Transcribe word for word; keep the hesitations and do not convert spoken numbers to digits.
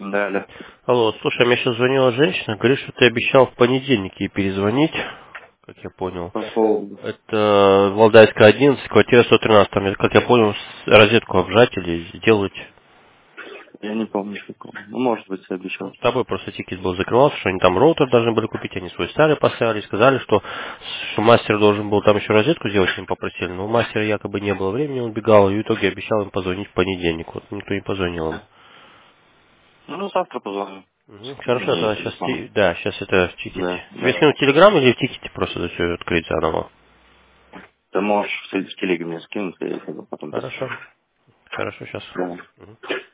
Да, да. Алло, слушай, мне сейчас звонила женщина, говорит, что ты обещал в понедельник ей перезвонить, как я понял. По поводу. Это Валдайская одиннадцать, квартира сто тринадцать, там, как я понял, с- розетку обжать или сделать. Я не помню такого. Ну, может быть, я Ну, обещал. с тобой просто тикет был закрывался, что они там роутер должны были купить, они свой старый поставили, сказали, что, что мастер должен был там еще розетку сделать, им попросили, но у мастера якобы не было времени, он бегал, и в итоге обещал им позвонить в понедельник, вот никто не позвонил им. Ну, завтра позвоню. Мгм, хорошо, Мне тогда сейчас, телефон. да, сейчас это в тикете. Да, Тебе да. скинуть телеграм или в тикете просто это все открыть заново? Ты можешь в, в телеге мне скинуть, я его потом Хорошо, посмотрю. хорошо, сейчас. Да.